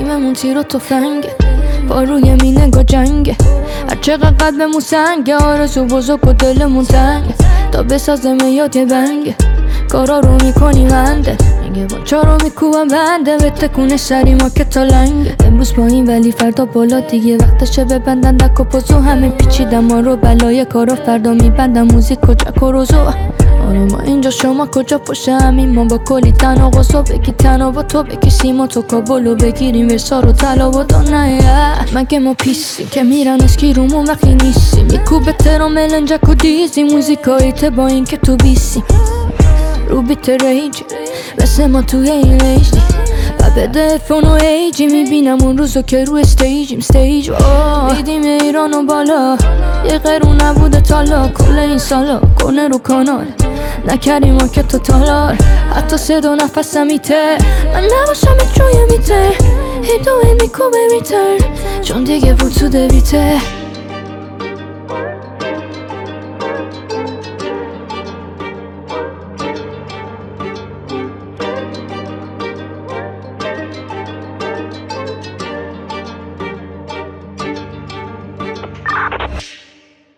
تیممون تیر و تفنگه، با روی مینگاه جنگه. هر چقدر قلبمون سنگه، آرزو بزرگ و دلمون تنگه. تا بسازم یاد یه بنگه، کارا رو میکنی منده. میگه با چارو میکوبم بنده، به تکونه سری ما که تا لنگه. امروز پایین ولی فردا بالا دیگه، وقتشه ببندن دک و پوزو. همه پیچیدم ما رو بلای کارا، فردا میبندم موزیک و جک و روزو. آره ما اینجا شما کجا پشت همین، ما با کلی تناقض و بگی تنها با تو بگی سیما تو کابلو بگیریم ورسا رو طلا و دانه. مگه ما پیسیم که میرن اسکی رومون وقتی نیستیم، میکوبه ترا ملنجک و دیزی، موزیکاییته با این که تو بیسیم رو بیت ریجی مثل ما توی این ریجی. و بده فون و ایجی، میبینم اون روزو که رو استیجیم استیج. دیدیم ایرانو بالا، یه قرون نبوده تالا کل این سالا. کنه رو کانال نکردیم ما که تو تالار، حتی صدا نفسم میته. من نباشم جوی میته، هی دوه میکوبه ریترن، چون دیگه بود تو دویته.